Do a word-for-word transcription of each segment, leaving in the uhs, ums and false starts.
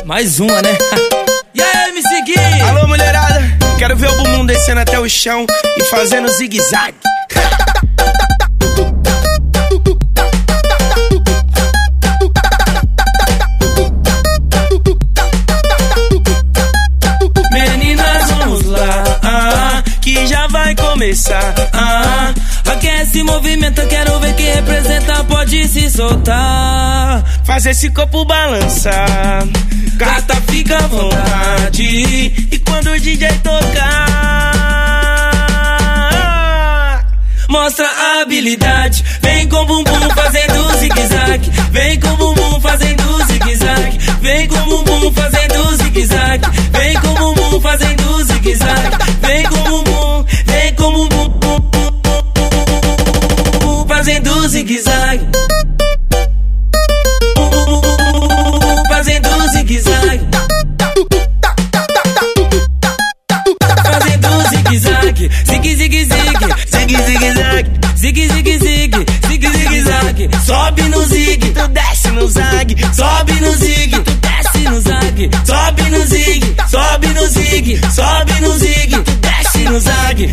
Mais uma, né? E aí, me seguir? Alô, mulherada, quero ver o bumbum descendo até o chão e fazendo zigue-zague. Meninas, vamos lá, ah, que já vai começar. Ah, aquece, movimenta, quero ver quem representa, pode se soltar. Faz esse corpo balançar, gata, fica à vontade. E quando o D J tocar, mostra a habilidade. Vem com o bumbum fazendo zigue-zague. Vem com o bumbum fazendo zigue-zague. Vem com o bumbum fazendo zigue-zague. Vem com o bumbum fazendo zigue-zague. Vem com o bumbum, vem com o bumbum fazendo zigue-zague. Fazendo zigue-zague. Fazendo zigue-zague. Zigue, zigue, zigue. zigue, zigue-zague. Zigue, zigue, zigue. Zigue, zigue-zague. Sobe no zigue, Tu desce no zague. sobe no zigue, tu desce no zague. Sobe no zigue, sobe no zigue. Sobe no zigue, tu desce no zague.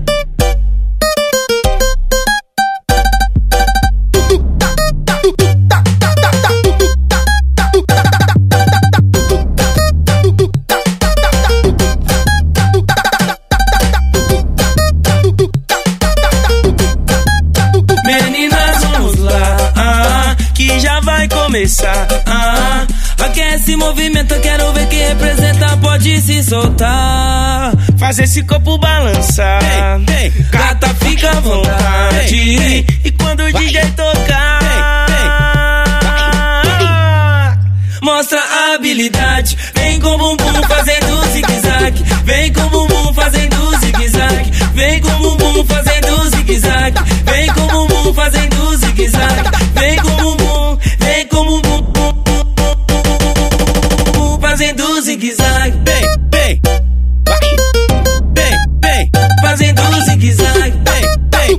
Meninas, vamos lá, ah, Que já vai começar. ah, aquece, movimenta, quero ver quem representa, pode se soltar. Faz esse corpo balançar, Ei, ei. gata, fica à vontade. Ei, ei. E quando o D J tocar, Mostra a habilidade. Vem com o bumbum fazendo zigue-zague. Vem com o bumbum fazendo zigue-zague. Vem com o bumbum fazendo zigue-zague. Vem com o bumbum fazendo zigue-zague. Vem com o bumbum, vem com o bumbum fazendo zigue-zague. Vem, vem, vai, vem, vem, Fazendo zigue-zague. vem, vem.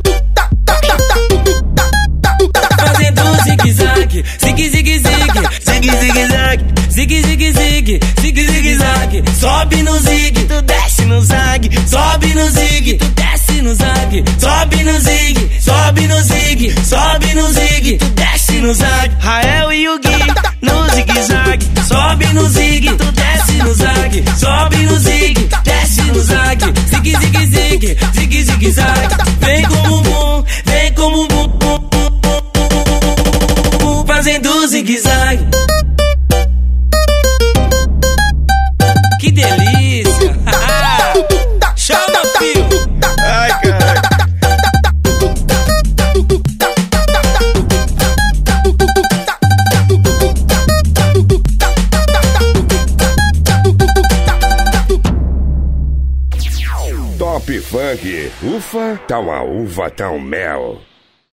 Fazendo zigue-zague. Zigue, zigue, zigue. Zigue, zigue-zague. Zigue, zigue, zigue. Zigue, zigue-zague. Sobe no zigue, Tu desce no zague. sobe no zigue, tu desce no zague. Sobe no zigue, sobe no zigue. Sobe no zigue, tu desce no zague. Rael e o Gui no zigue-zague. Sobe no zigue, tu desce no zague. Sobe no zigue, desce no zague. Zigue, zigue, zigue. Zigue, zigue, zague. Vem com o bumbum, vem com o bumbum fazendo zigue-zague. Que delícia! Chama, filho! Ai, caralho. Top Funk. Ufa, tá uma uva, tá um mel.